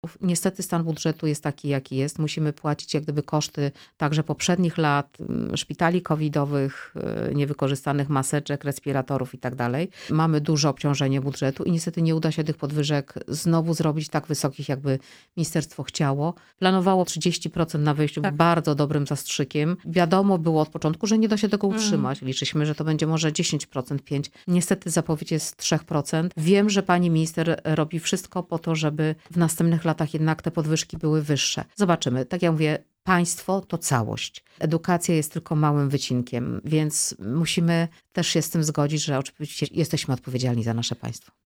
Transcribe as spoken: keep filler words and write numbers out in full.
Niestety stan budżetu jest taki, jaki jest. Musimy płacić jak gdyby koszty także poprzednich lat, szpitali covidowych, niewykorzystanych maseczek, respiratorów i tak dalej. Mamy duże obciążenie budżetu i niestety nie uda się tych podwyżek znowu zrobić tak wysokich, jakby ministerstwo chciało. Planowało trzydzieści procent na wyjściu Tak. bardzo dobrym zastrzykiem. Wiadomo było od początku, że nie da się tego utrzymać. Mhm. Liczyliśmy, że to będzie może dziesięć procent, pięć procent. Niestety zapowiedź jest trzy procent. Wiem, że pani minister robi wszystko po to, żeby w następnych latach jednak te podwyżki były wyższe. Zobaczymy. Tak jak mówię, państwo to całość. Edukacja jest tylko małym wycinkiem, więc musimy też się z tym zgodzić, że oczywiście jesteśmy odpowiedzialni za nasze państwo.